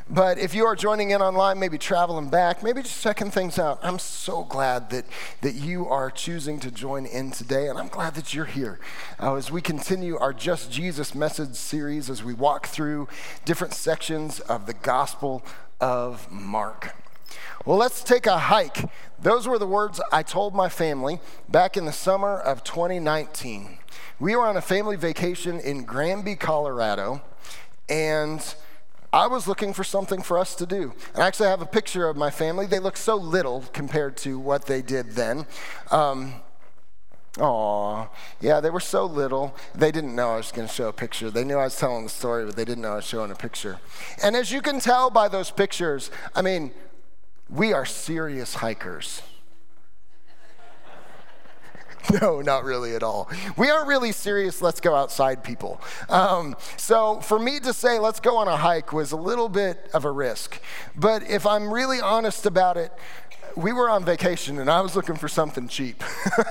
But if you are joining in online, maybe traveling back, maybe just checking things out, I'm so glad that you are choosing to join in today, and I'm glad that you're here. As we continue our Just Jesus message series, as we walk through different sections of the Gospel of Mark. Well, let's take a hike. Those were the words I told my family back in the summer of 2019. We were on a family vacation in Granby, Colorado, and I was looking for something for us to do. And I actually have a picture of my family. They look so little compared to what they did then. Yeah, they were so little. They didn't know I was going to show a picture. They knew I was telling the story, but they didn't know I was showing a picture. And as you can tell by those pictures, we are serious hikers. No, not really at all. We aren't really serious, let's go outside people. So for me to say, let's go on a hike was a little bit of a risk. But if I'm really honest about it, we were on vacation and I was looking for something cheap.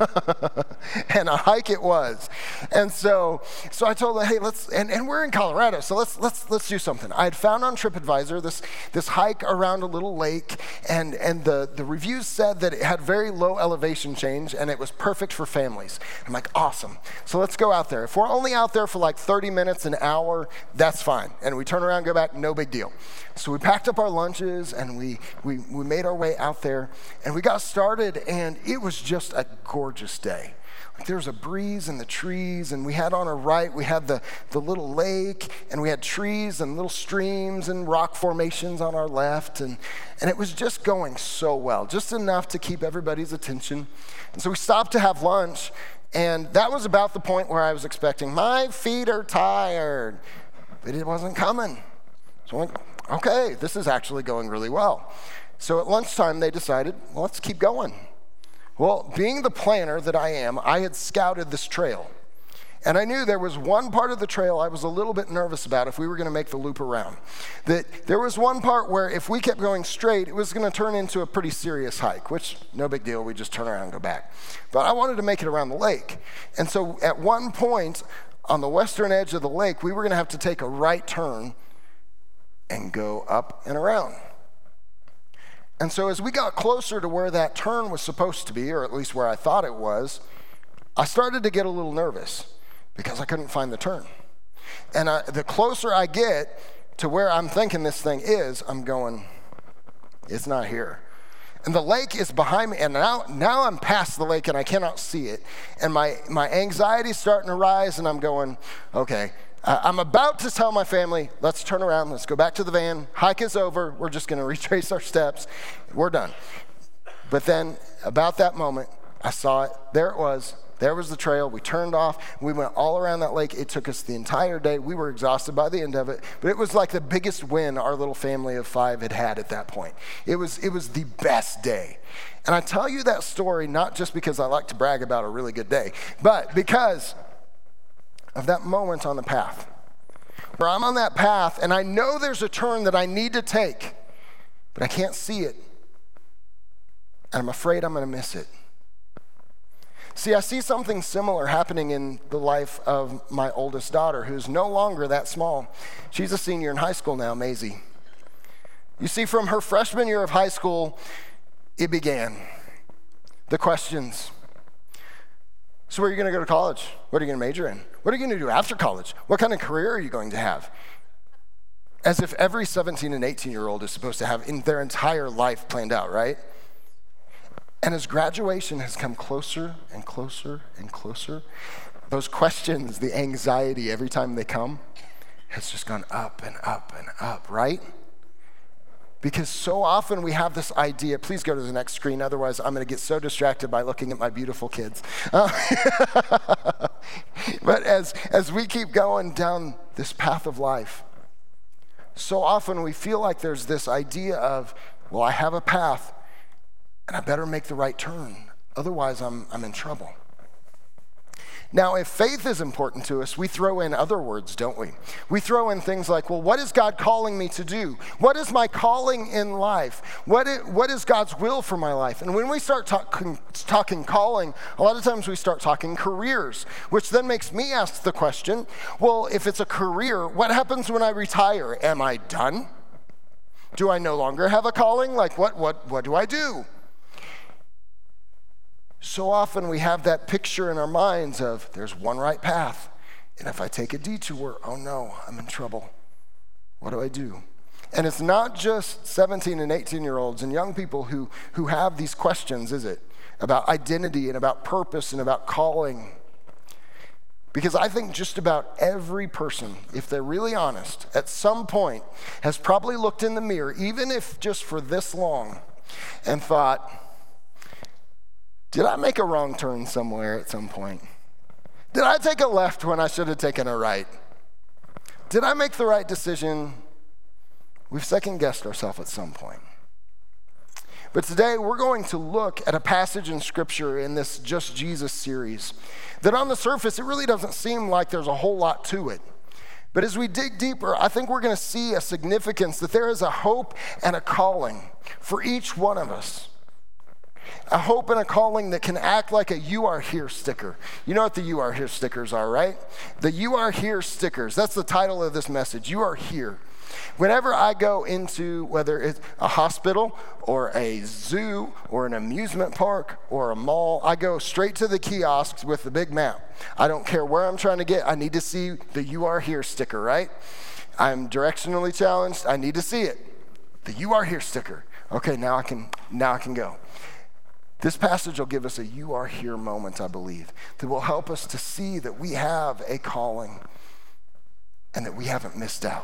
And a hike it was. And so I told them, hey, and we're in Colorado, so let's do something. I had found on TripAdvisor this hike around a little lake, and the reviews said that it had very low elevation change and it was perfect for families. I'm like, awesome. So let's go out there. If we're only out there for like 30 minutes, an hour, that's fine. And we turn around, go back, no big deal. So we packed up our lunches and we made our way out there, and we got started, and it was just a gorgeous day. Like there was a breeze in the trees, and we had on our right, we had the little lake, and we had trees and little streams and rock formations on our left, and it was just going so well, just enough to keep everybody's attention. And so we stopped to have lunch, and that was about the point where I was expecting, my feet are tired, but it wasn't coming. So I'm like, okay, this is actually going really well. So at lunchtime, they decided, well, let's keep going. Well, being the planner that I am, I had scouted this trail. And I knew there was one part of the trail I was a little bit nervous about if we were going to make the loop around. That there was one part where if we kept going straight, it was going to turn into a pretty serious hike, which, no big deal, we just turn around and go back. But I wanted to make it around the lake. And so at one point, on the western edge of the lake, we were going to have to take a right turn and go up and around. And so as we got closer to where that turn was supposed to be, or at least where I thought it was, I started to get a little nervous because I couldn't find the turn. And the closer I get to where I'm thinking this thing is, I'm going, it's not here. And the lake is behind me, and now I'm past the lake and I cannot see it. And my anxiety's starting to rise, and I'm going, okay, I'm about to tell my family, let's turn around, let's go back to the van, hike is over, we're just gonna retrace our steps, we're done. But then, about that moment, I saw it, there was the trail, we turned off, we went all around that lake. It took us the entire day, we were exhausted by the end of it, but it was like the biggest win our little family of 5 had at that point. It was the best day. And I tell you that story not just because I like to brag about a really good day, but because of that moment on the path, where I'm on that path and I know there's a turn that I need to take, but I can't see it, and I'm afraid I'm going to miss it. See, I see something similar happening in the life of my oldest daughter, who's no longer that small. She's a senior in high school now, Maisie. You see, from her freshman year of high school, it began. The questions. So where are you going to go to college? What are you going to major in? What are you going to do after college? What kind of career are you going to have? As if every 17 and 18-year-old is supposed to have in their entire life planned out, right? And as graduation has come closer and closer and closer, those questions, the anxiety every time they come, has just gone up and up and up, right? Because so often we have this idea, please go to the next screen, otherwise I'm going to get so distracted by looking at my beautiful kids. But as we keep going down this path of life, so often we feel like there's this idea of, well, I have a path, and I better make the right turn, otherwise I'm in trouble. Now, if faith is important to us, we throw in other words, don't we? We throw in things like, well, what is God calling me to do? What is my calling in life? What is God's will for my life? And when we start talking calling, a lot of times we start talking careers, which then makes me ask the question, well, if it's a career, what happens when I retire? Am I done? Do I no longer have a calling? Like, what do I do? So often we have that picture in our minds of there's one right path, and if I take a detour, oh no, I'm in trouble. What do I do? And it's not just 17 and 18-year-olds and young people who have these questions, is it? About identity and about purpose and about calling. Because I think just about every person, if they're really honest, at some point has probably looked in the mirror, even if just for this long, and thought, did I make a wrong turn somewhere at some point? Did I take a left when I should have taken a right? Did I make the right decision? We've second-guessed ourselves at some point. But today we're going to look at a passage in Scripture in this Just Jesus series that on the surface it really doesn't seem like there's a whole lot to it. But as we dig deeper, I think we're going to see a significance that there is a hope and a calling for each one of us. A hope and a calling that can act like a "You Are Here" sticker. You know what the "You Are Here" stickers are, right? The "You Are Here" stickers. That's the title of this message. You are here. Whenever I go into, whether it's a hospital or a zoo or an amusement park or a mall, I go straight to the kiosks with the big map. I don't care where I'm trying to get. I need to see the "You Are Here" sticker, right? I'm directionally challenged. I need to see it. The "You Are Here" sticker. Okay, now I can go. This passage will give us a "You Are Here" moment, I believe, that will help us to see that we have a calling and that we haven't missed out.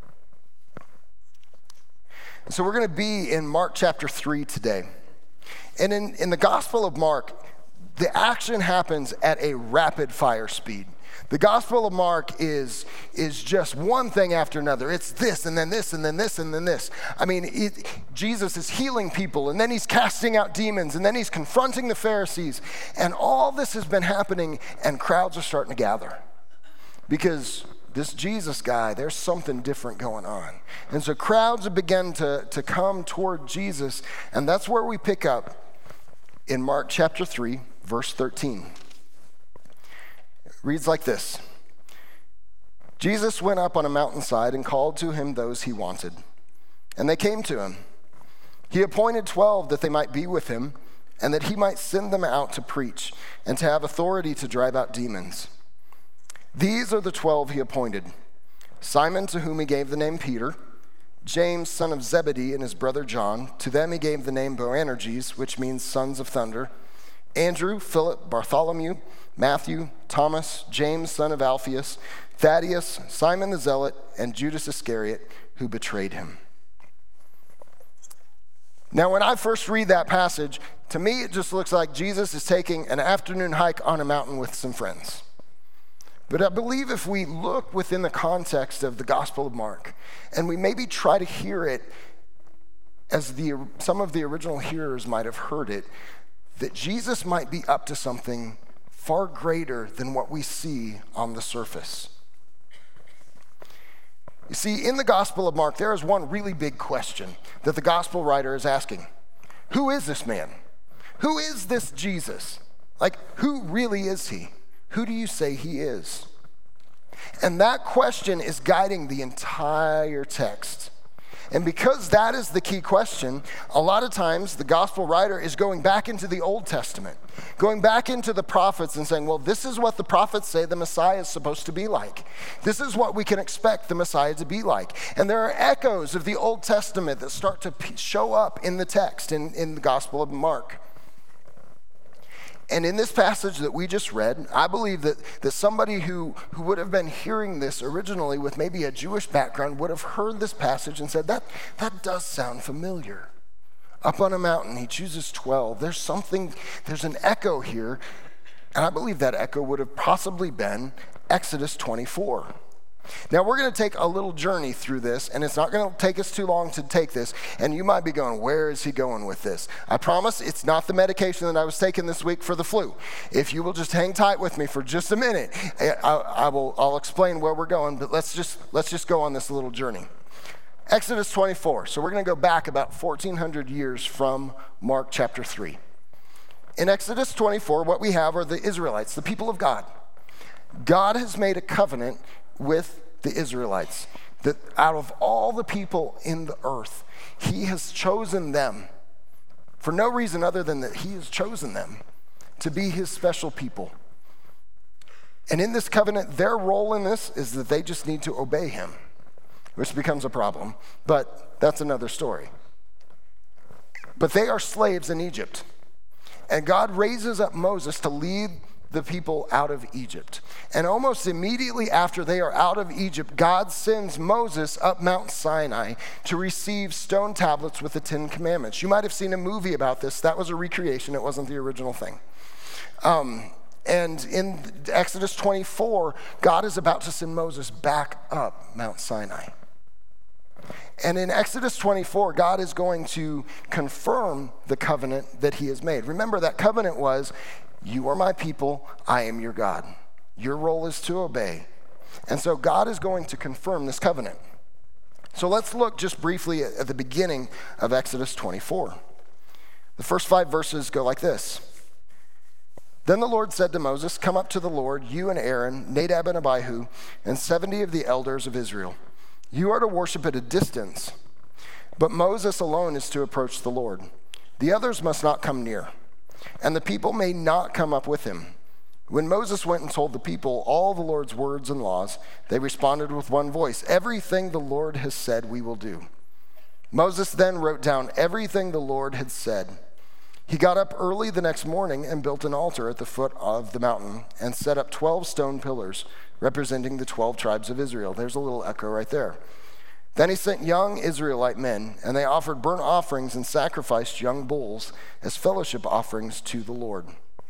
So we're going to be in Mark chapter 3 today. And in the Gospel of Mark, the action happens at a rapid fire speed. The Gospel of Mark is just one thing after another. It's this, and then this, and then this, and then this. I mean, Jesus is healing people, and then he's casting out demons, and then he's confronting the Pharisees. And all this has been happening, and crowds are starting to gather. Because this Jesus guy, there's something different going on. And so crowds have begun to come toward Jesus, and that's where we pick up in Mark chapter 3, verse 13. It reads like this. Jesus went up on a mountainside and called to him those he wanted, and they came to him. He appointed 12 that they might be with him, and that he might send them out to preach and to have authority to drive out demons. These are the 12 he appointed: Simon, to whom he gave the name Peter, James, son of Zebedee, and his brother John. To them he gave the name Boanerges, which means sons of thunder. Andrew, Philip, Bartholomew, Matthew, Thomas, James, son of Alphaeus, Thaddeus, Simon the Zealot, and Judas Iscariot, who betrayed him. Now, when I first read that passage, to me it just looks like Jesus is taking an afternoon hike on a mountain with some friends. But I believe if we look within the context of the Gospel of Mark, and we maybe try to hear it as some of the original hearers might have heard it, that Jesus might be up to something far greater than what we see on the surface. You see, in the Gospel of Mark, there is one really big question that the Gospel writer is asking. Who is this man? Who is this Jesus? Like, who really is he? Who do you say he is? And that question is guiding the entire text. And because that is the key question, a lot of times the gospel writer is going back into the Old Testament, going back into the prophets and saying, well, this is what the prophets say the Messiah is supposed to be like. This is what we can expect the Messiah to be like. And there are echoes of the Old Testament that start to show up in the text in the Gospel of Mark. And in this passage that we just read, I believe that somebody who would have been hearing this originally with maybe a Jewish background would have heard this passage and said, that does sound familiar. Up on a mountain, he chooses 12. There's an echo here. And I believe that echo would have possibly been Exodus 24. Now, we're going to take a little journey through this, and it's not going to take us too long to take this, and you might be going, where is he going with this? I promise it's not the medication that I was taking this week for the flu. If you will just hang tight with me for just a minute, I'll explain where we're going, but let's just go on this little journey. Exodus 24. So we're going to go back about 1,400 years from Mark chapter 3. In Exodus 24, what we have are the Israelites, the people of God. God has made a covenant with the Israelites that out of all the people in the earth, he has chosen them for no reason other than that he has chosen them to be his special people. And in this covenant, their role in this is that they just need to obey him, which becomes a problem, but that's another story. But they are slaves in Egypt. And God raises up Moses to lead the people out of Egypt. And almost immediately after they are out of Egypt, God sends Moses up Mount Sinai to receive stone tablets with the 10 Commandments. You might have seen a movie about this. That was a recreation. It wasn't the original thing. And in Exodus 24, God is about to send Moses back up Mount Sinai. And in Exodus 24, God is going to confirm the covenant that he has made. Remember, that covenant was, you are my people, I am your God. Your role is to obey. And so God is going to confirm this covenant. So let's look just briefly at the beginning of Exodus 24. The first 5 verses go like this. Then the Lord said to Moses, come up to the Lord, you and Aaron, Nadab and Abihu, and 70 of the elders of Israel. You are to worship at a distance, but Moses alone is to approach the Lord. The others must not come near, and the people may not come up with him. When Moses went and told the people all the Lord's words and laws, they responded with one voice, everything the Lord has said we will do. Moses then wrote down everything the Lord had said. He got up early the next morning and built an altar at the foot of the mountain and set up 12 stone pillars representing the 12 tribes of Israel. There's a little echo right there. Then he sent young Israelite men, and they offered burnt offerings and sacrificed young bulls as fellowship offerings to the Lord.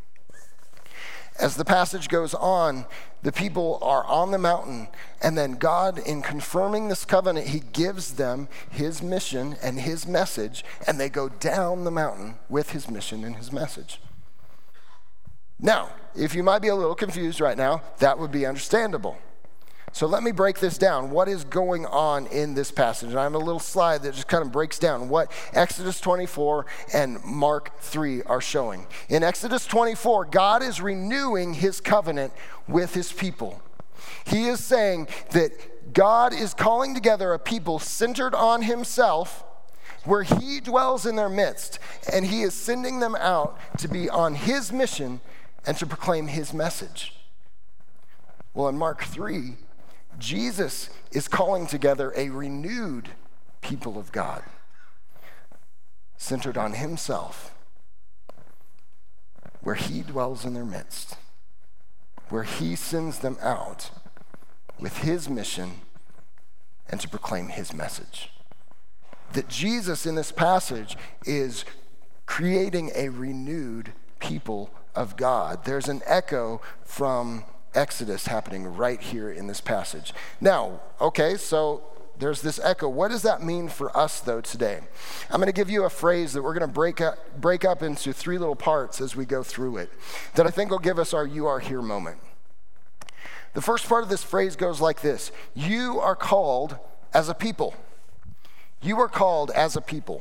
As the passage goes on, the people are on the mountain, and then God, in confirming this covenant, he gives them his mission and his message, and they go down the mountain with his mission and his message. Now, if you might be a little confused right now, that would be understandable. So let me break this down. What is going on in this passage? And I have a little slide that just kind of breaks down what Exodus 24 and Mark 3 are showing. In Exodus 24, God is renewing his covenant with his people. He is saying that God is calling together a people centered on himself, where he dwells in their midst, and he is sending them out to be on his mission and to proclaim his message. Well, in Mark 3, Jesus is calling together a renewed people of God, centered on himself, where he dwells in their midst, where he sends them out with his mission and to proclaim his message. That Jesus in this passage is creating a renewed people of God. There's an echo from Exodus happening right here in this passage. Now, okay, so there's this echo. What does that mean for us, though, today? I'm going to give you a phrase that we're going to break up into 3 little parts as we go through it that I think will give us our you are here moment. The first part of this phrase goes like this. You are called as a people. You are called as a people.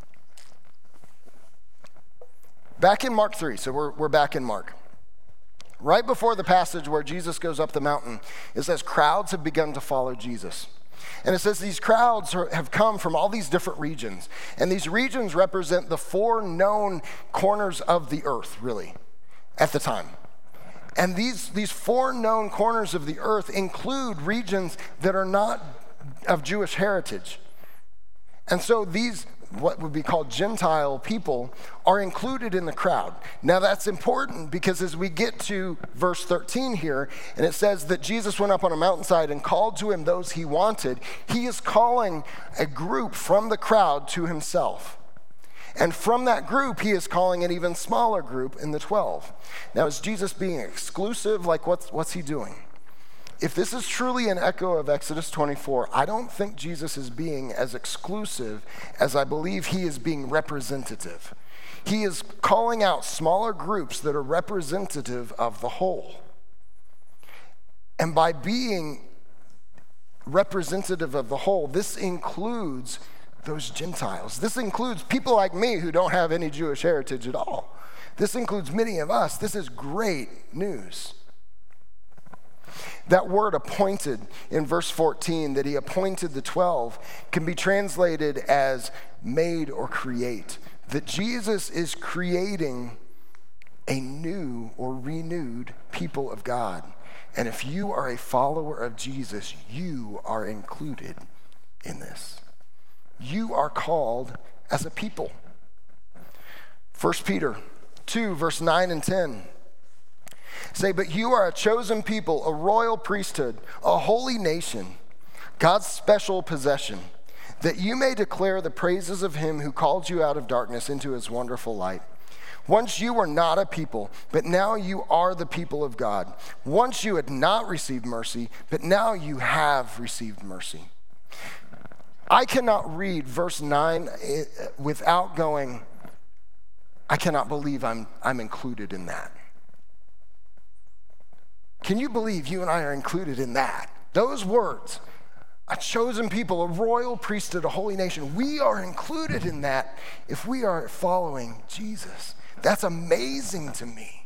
Back in Mark 3, so we're back in Mark. Right before the passage where Jesus goes up the mountain, it says crowds have begun to follow Jesus. And it says these crowds have come from all these different regions. And these regions represent the 4 known corners of the earth, really, at the time. And these 4 known corners of the earth include regions that are not of Jewish heritage. And so these, what would be called Gentile people, are included in the crowd. Now that's important because as we get to verse 13 here, and it says that Jesus went up on a mountainside and called to him those he wanted, he is calling a group from the crowd to himself. And from that group, he is calling an even smaller group in the 12. Now is Jesus being exclusive? Like what's he doing? If this is truly an echo of Exodus 24, I don't think Jesus is being as exclusive as I believe he is being representative. He is calling out smaller groups that are representative of the whole. And by being representative of the whole, this includes those Gentiles. This includes people like me who don't have any Jewish heritage at all. This includes many of us. This is great news. That word appointed in verse 14, that he appointed the 12, can be translated as made or create. That Jesus is creating a new or renewed people of God. And if you are a follower of Jesus, you are included in this. You are called as a people. 1 Peter 2, verse 9 and 10 say, but you are a chosen people, a royal priesthood, a holy nation, God's special possession, that you may declare the praises of him who called you out of darkness into his wonderful light. Once you were not a people, but now you are the people of God. Once you had not received mercy, but now you have received mercy. I cannot read verse 9 without going, I cannot believe I'm included in that. Can you believe you and I are included in that? Those words, a chosen people, a royal priesthood, a holy nation, we are included in that if we are following Jesus. That's amazing to me.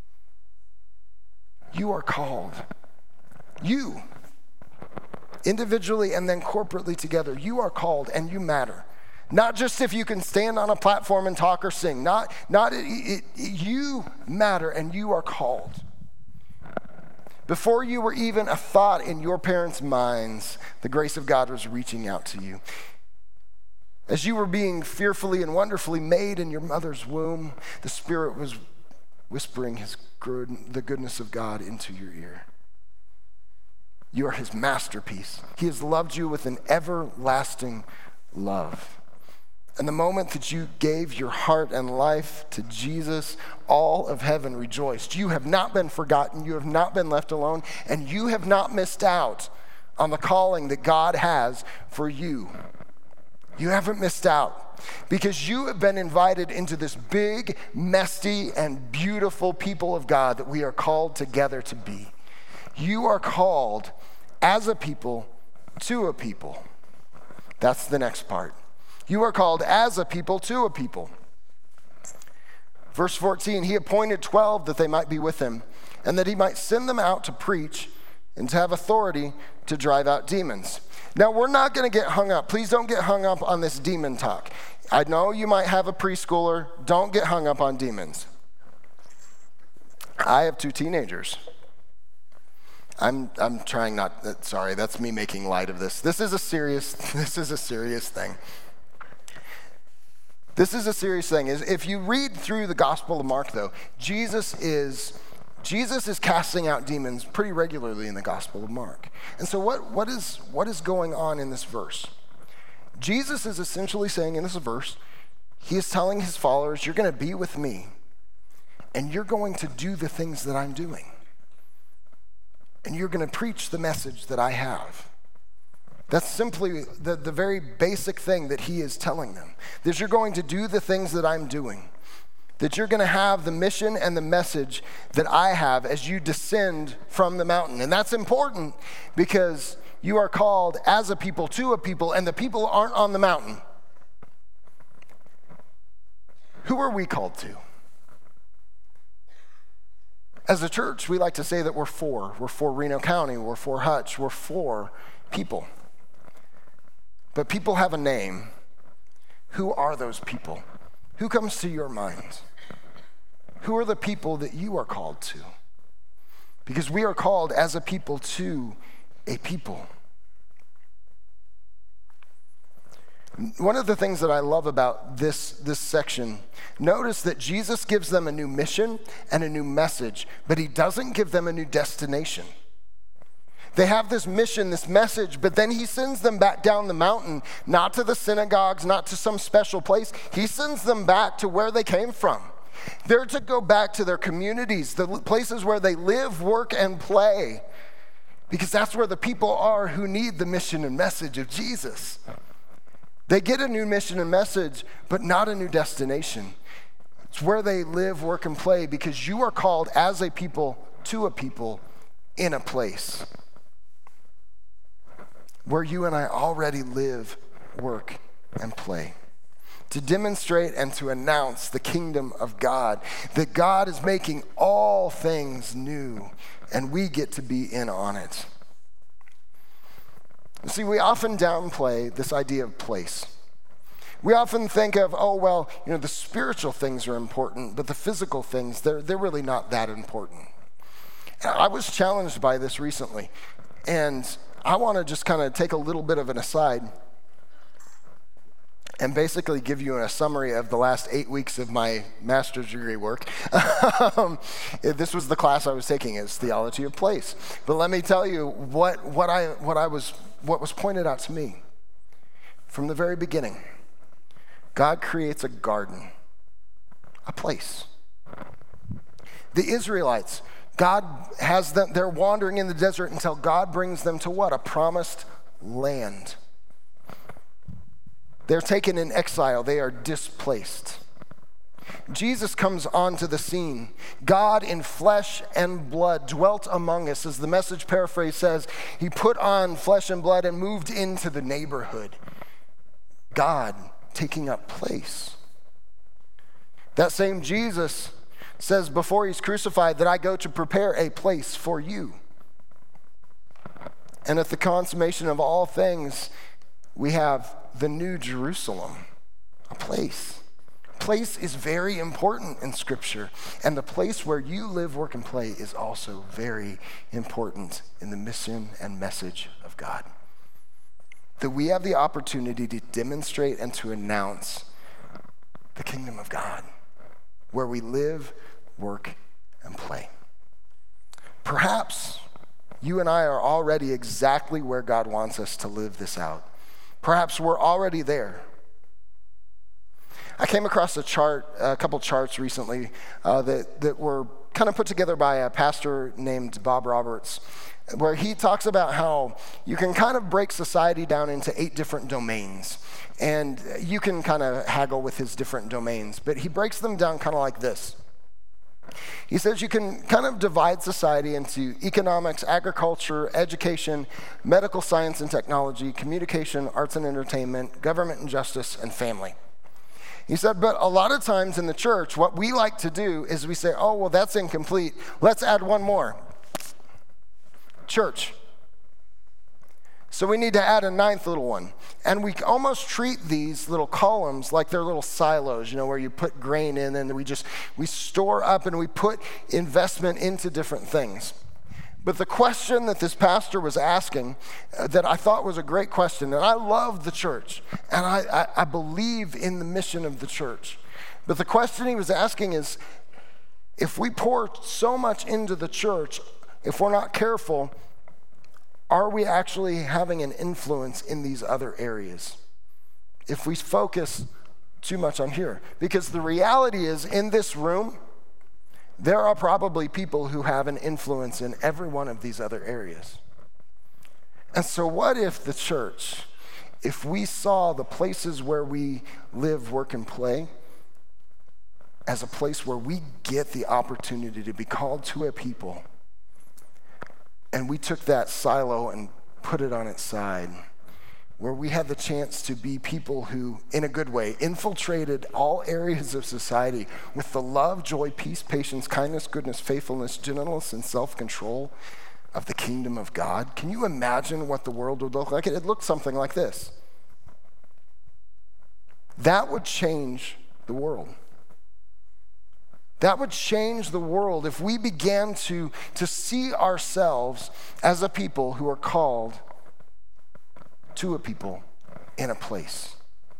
You are called. You, individually and then corporately together, you are called and you matter. Not just if you can stand on a platform and talk or sing. You matter and you are called. Before you were even a thought in your parents' minds, the grace of God was reaching out to you. As you were being fearfully and wonderfully made in your mother's womb, the Spirit was whispering the goodness of God into your ear. You are his masterpiece. He has loved you with an everlasting love. And the moment that you gave your heart and life to Jesus, all of heaven rejoiced. You have not been forgotten. You have not been left alone. And you have not missed out on the calling that God has for you. You haven't missed out because you have been invited into this big, messy, and beautiful people of God that we are called together to be. You are called as a people to a people. That's the next part. You are called as a people to a people. Verse 14, he appointed 12 that they might be with him, and that he might send them out to preach and to have authority to drive out demons. Now, we're not going to get hung up. Please don't get hung up on this demon talk. I know you might have a preschooler. Don't get hung up on demons. I have 2 teenagers. I'm trying not, sorry, that's me making light of this. This is a serious thing. This is a serious thing. If you read through the Gospel of Mark, though, Jesus is casting out demons pretty regularly in the Gospel of Mark. And so what is going on in this verse? Jesus is essentially saying in this verse, he is telling his followers, you're going to be with me, and you're going to do the things that I'm doing. And you're going to preach the message that I have. That's simply the very basic thing that he is telling them. That you're going to do the things that I'm doing. That you're going to have the mission and the message that I have as you descend from the mountain. And that's important because you are called as a people to a people, and the people aren't on the mountain. Who are we called to? As a church, we like to say that we're for. We're for Reno County. We're for Hutch. We're for people. But people have a name. Who are those people? Who comes to your mind? Who are the people that you are called to? Because we are called as a people to a people. One of the things that I love about this section, notice that Jesus gives them a new mission and a new message, but he doesn't give them a new destination. They have this mission, this message, but then he sends them back down the mountain, not to the synagogues, not to some special place. He sends them back to where they came from. They're to go back to their communities, the places where they live, work, and play, because that's where the people are who need the mission and message of Jesus. They get a new mission and message, but not a new destination. It's where they live, work, and play, because you are called as a people to a people in a place where you and I already live, work, and play. to demonstrate and to announce the kingdom of God, that God is making all things new, and we get to be in on it. See, we often downplay this idea of place. We often think of, the spiritual things are important, but the physical things, they're really not that important. And I was challenged by this recently, and I want to just kind of take a little bit of an aside and basically give you a summary of the last 8 weeks of my master's degree work. This was the class I was taking, is theology of place. But let me tell you what was pointed out to me from the very beginning. God creates a garden, a place. The Israelites, God has them, they're wandering in the desert until God brings them to what? A promised land. They're taken in exile. They are displaced. Jesus comes onto the scene. God in flesh and blood dwelt among us. As the Message paraphrase says, he put on flesh and blood and moved into the neighborhood. God taking up place. That same Jesus says before he's crucified that I go to prepare a place for you. And at the consummation of all things, we have the New Jerusalem, a place. Place is very important in Scripture, and the place where you live, work, and play is also very important in the mission and message of God. That we have the opportunity to demonstrate and to announce the kingdom of God, where we live, work, and play. Perhaps you and I are already exactly where God wants us to live this out. Perhaps we're already there. I came across a couple charts recently that were kind of put together by a pastor named Bob Roberts, where he talks about how you can kind of break society down into 8 different domains. And you can kind of haggle with his different domains, but he breaks them down kind of like this. He says you can kind of divide society into economics, agriculture, education, medical science and technology, communication, arts and entertainment, government and justice, and family. He said, but a lot of times in the church, what we like to do is we say, that's incomplete. Let's add one more. Church. So we need to add a 9th little one. And we almost treat these little columns like they're little silos, where you put grain in and we store up and we put investment into different things. But the question that this pastor was asking that I thought was a great question, and I love the church, and I believe in the mission of the church. But the question he was asking is, if we pour so much into the church, if we're not careful, are we actually having an influence in these other areas? If we focus too much on here. Because the reality is, in this room, there are probably people who have an influence in every one of these other areas. And so what if the church, if we saw the places where we live, work, and play as a place where we get the opportunity to be called to a people, and we took that silo and put it on its side, where we had the chance to be people who, in a good way, infiltrated all areas of society with the love, joy, peace, patience, kindness, goodness, faithfulness, gentleness, and self-control of the kingdom of God. Can you imagine what the world would look like? It looked something like this. That would change the world. That would change the world if we began to see ourselves as a people who are called to a people in a place.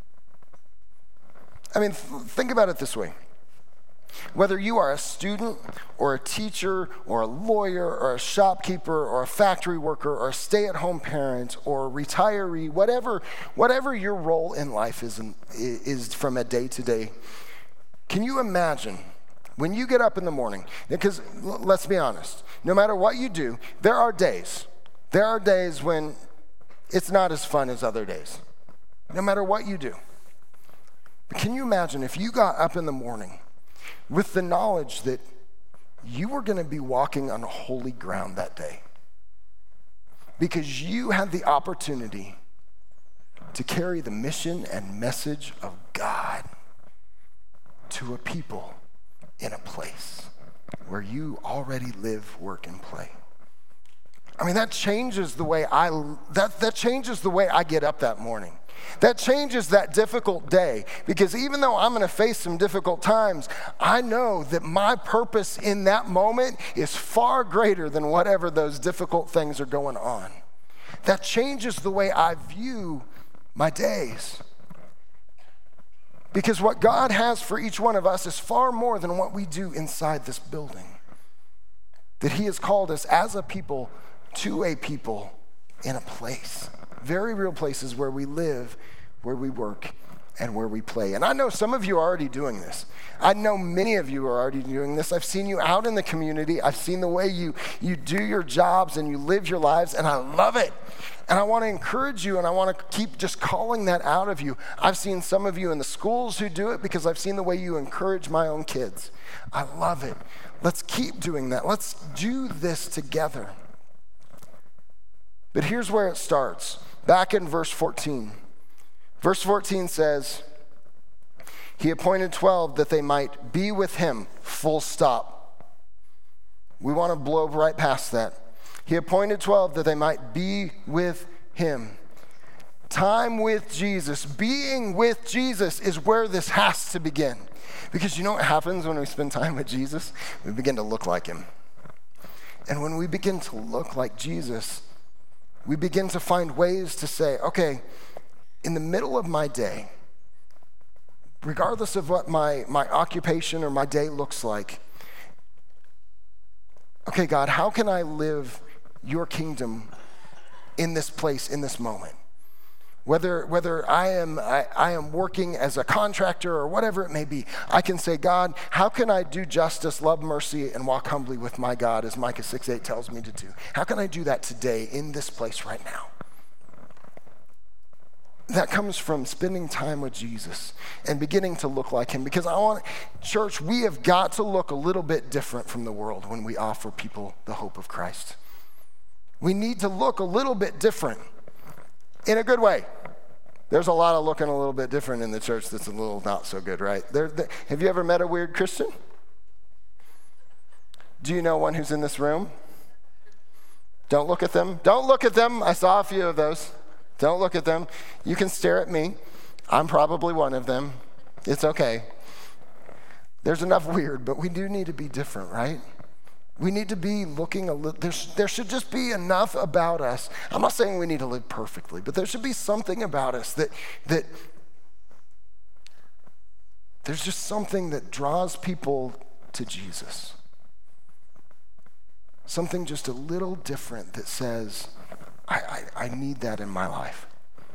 I mean, think about it this way. Whether you are a student or a teacher or a lawyer or a shopkeeper or a factory worker or a stay-at-home parent or a retiree, whatever your role in life is from a day to day, can you imagine when you get up in the morning? Because let's be honest, no matter what you do, there are days when it's not as fun as other days, no matter what you do. But can you imagine if you got up in the morning with the knowledge that you were going to be walking on holy ground that day because you had the opportunity to carry the mission and message of God to a people in a place where you already live, work, and play. I mean, that changes the way that changes the way I get up that morning. That changes that difficult day, because even though I'm going to face some difficult times, I know that my purpose in that moment is far greater than whatever those difficult things are going on. That changes the way I view my days. Because what God has for each one of us is far more than what we do inside this building. That He has called us as a people to a people in a place. Very real places where we live, where we work, and where we play. And I know some of you are already doing this. I know many of you are already doing this. I've seen you out in the community. I've seen the way you do your jobs and you live your lives, and I love it. And I want to encourage you, and I want to keep just calling that out of you. I've seen some of you in the schools who do it because I've seen the way you encourage my own kids. I love it. Let's keep doing that. Let's do this together. But here's where it starts. Back in verse 14. Verse 14 says, He appointed 12 that they might be with Him, full stop. We want to blow right past that. He appointed 12 that they might be with Him. Time with Jesus, being with Jesus is where this has to begin. Because you know what happens when we spend time with Jesus? We begin to look like Him. And when we begin to look like Jesus, we begin to find ways to say, okay, in the middle of my day, regardless of what my occupation or my day looks like, okay, God, how can I live your kingdom in this place, in this moment? Whether I am working as a contractor or whatever it may be, I can say, God, how can I do justice, love mercy, and walk humbly with my God, as Micah 6:8 tells me to do? How can I do that today in this place right now? That comes from spending time with Jesus and beginning to look like Him. Because church, we have got to look a little bit different from the world when we offer people the hope of Christ. We need to look a little bit different in a good way. There's a lot of looking a little bit different in the church that's a little not so good, right? Have you ever met a weird Christian? Do you know one who's in this room? Don't look at them. Don't look at them. I saw a few of those. Don't look at them. You can stare at me. I'm probably one of them. It's okay. There's enough weird, but we do need to be different, right? We need to be looking a little, there should just be enough about us. I'm not saying we need to live perfectly, but there should be something about us that there's just something that draws people to Jesus. Something just a little different that says, I need that in my life.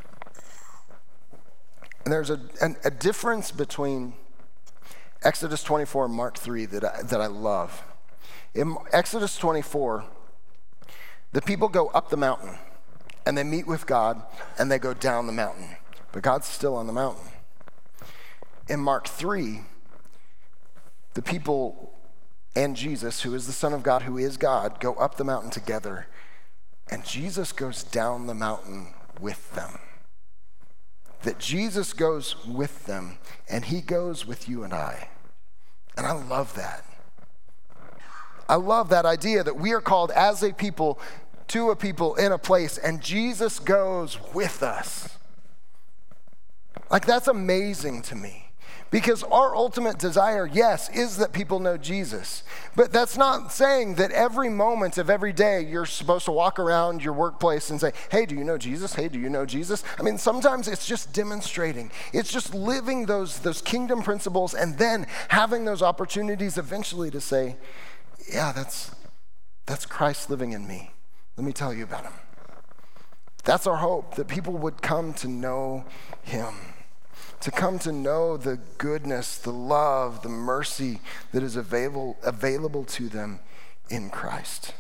And there's a difference between Exodus 24 and Mark 3 that I love. In Exodus 24, the people go up the mountain and they meet with God and they go down the mountain, but God's still on the mountain. In Mark 3, the people and Jesus, who is the Son of God, who is God, go up the mountain together, and Jesus goes down the mountain with them. That Jesus goes with them and He goes with you and I. And I love that. I love that idea that we are called as a people to a people in a place, and Jesus goes with us. Like, that's amazing to me. Because our ultimate desire, yes, is that people know Jesus. But that's not saying that every moment of every day you're supposed to walk around your workplace and say, hey, do you know Jesus? Hey, do you know Jesus? I mean, sometimes it's just demonstrating. It's just living those kingdom principles and then having those opportunities eventually to say, yeah, that's Christ living in me. Let me tell you about Him. That's our hope, that people would come to know Him, to come to know the goodness, the love, the mercy that is available to them in Christ.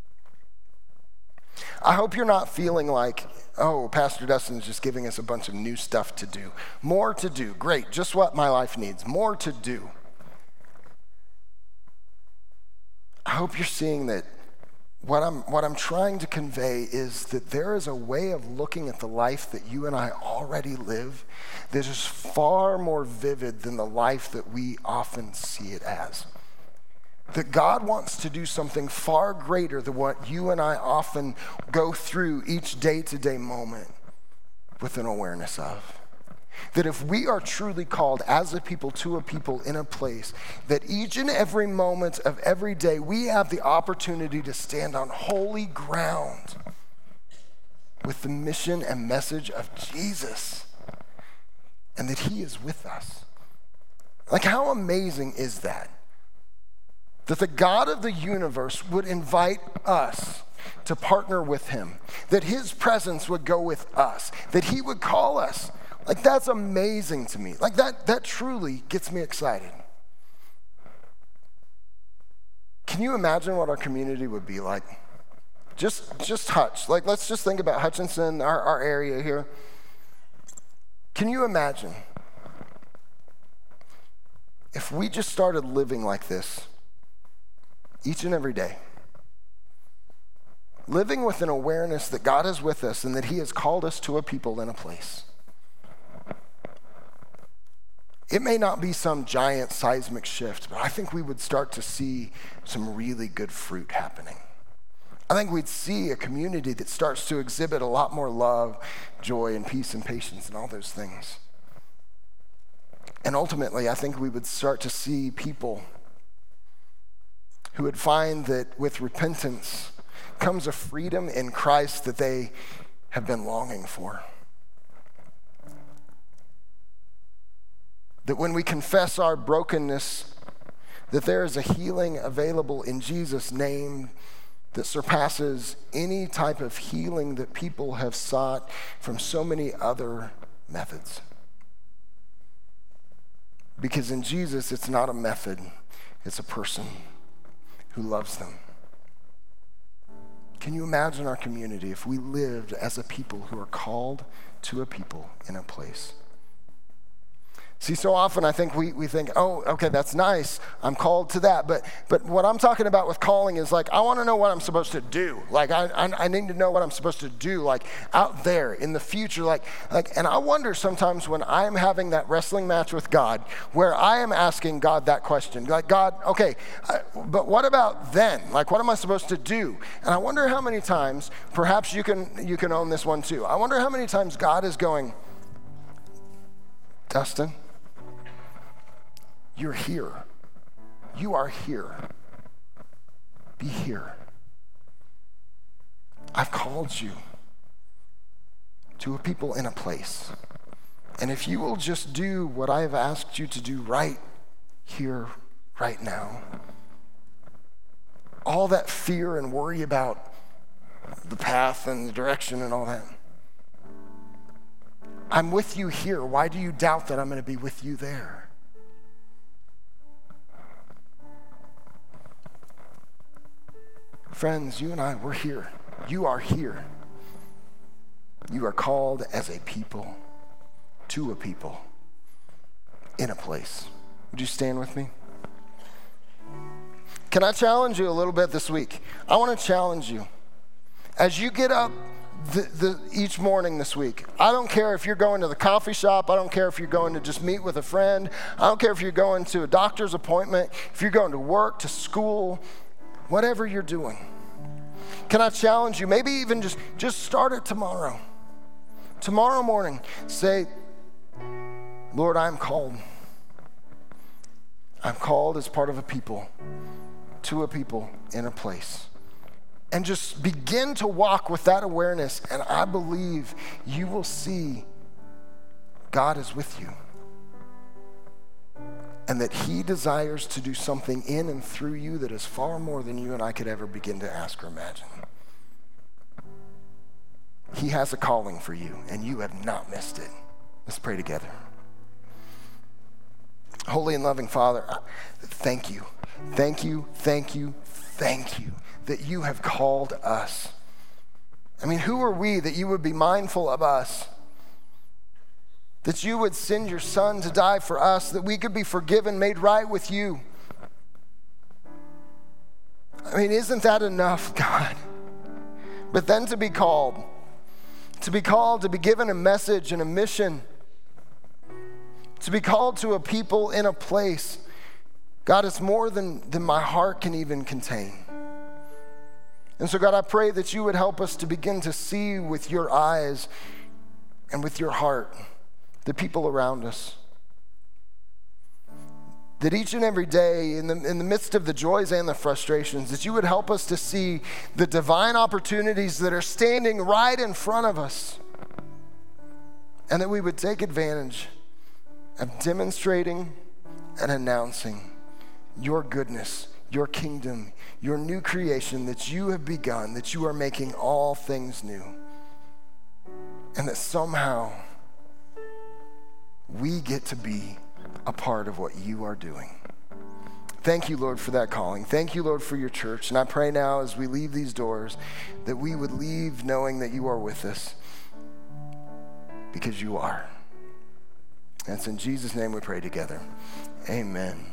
I hope you're not feeling like, oh, Pastor Dustin is just giving us a bunch of new stuff to do. More to do. Great, just what my life needs. More to do. I hope you're seeing that what I'm trying to convey is that there is a way of looking at the life that you and I already live that is far more vivid than the life that we often see it as. That God wants to do something far greater than what you and I often go through each day-to-day moment with an awareness of. That if we are truly called as a people to a people in a place, that each and every moment of every day we have the opportunity to stand on holy ground with the mission and message of Jesus, and that he is with us. Like, how amazing is that? That the God of the universe would invite us to partner with him, that his presence would go with us, that he would call us. Like, that's amazing to me. Like, that truly gets me excited. Can you imagine what our community would be like? Just Hutch. Like, let's just think about Hutchinson, our area here. Can you imagine if we just started living like this each and every day? Living with an awareness that God is with us and that he has called us to a people in a place. It may not be some giant seismic shift, but I think we would start to see some really good fruit happening. I think we'd see a community that starts to exhibit a lot more love, joy, and peace and patience and all those things. And ultimately, I think we would start to see people who would find that with repentance comes a freedom in Christ that they have been longing for. That when we confess our brokenness, that there is a healing available in Jesus' name that surpasses any type of healing that people have sought from so many other methods. Because in Jesus, it's not a method, it's a person who loves them. Can you imagine our community if we lived as a people who are called to a people in a place? See, so often I think we think, oh, okay, that's nice. I'm called to that. But what I'm talking about with calling is like, I want to know what I'm supposed to do. Like, I need to know what I'm supposed to do, like out there in the future. Like, and I wonder sometimes when I'm having that wrestling match with God, where I am asking God that question, like, God, okay, but what about then? Like, what am I supposed to do? And I wonder how many times, perhaps you can own this one too. I wonder how many times God is going, Dustin, you're here. You are here. Be here. I've called you to a people in a place. And if you will just do what I have asked you to do right here, right now, all that fear and worry about the path and the direction and all that, I'm with you here. Why do you doubt that I'm going to be with you there? Friends, you and I, we're here. You are here. You are called as a people to a people in a place. Would you stand with me? Can I challenge you a little bit this week? I want to challenge you. As you get up each morning this week, I don't care if you're going to the coffee shop. I don't care if you're going to just meet with a friend. I don't care if you're going to a doctor's appointment, if you're going to work, to school, whatever you're doing. Can I challenge you? Maybe even just start it tomorrow. Tomorrow morning, say, Lord, I'm called. I'm called as part of a people, to a people in a place. And just begin to walk with that awareness, and I believe you will see God is with you. And that he desires to do something in and through you that is far more than you and I could ever begin to ask or imagine. He has a calling for you, and you have not missed it. Let's pray together. Holy and loving Father, thank you. Thank you, thank you, thank you that you have called us. I mean, who are we that you would be mindful of us? That you would send your son to die for us, that we could be forgiven, made right with you. I mean, isn't that enough, God? But then to be called, to be given a message and a mission, to be called to a people in a place, God, it's more than my heart can even contain. And so God, I pray that you would help us to begin to see with your eyes and with your heart the people around us. That each and every day, in the midst of the joys and the frustrations, that you would help us to see the divine opportunities that are standing right in front of us. And that we would take advantage of demonstrating and announcing your goodness, your kingdom, your new creation that you have begun, that you are making all things new. And that somehow we get to be a part of what you are doing. Thank you, Lord, for that calling. Thank you, Lord, for your church. And I pray now as we leave these doors that we would leave knowing that you are with us, because you are. And it's in Jesus' name we pray together. Amen.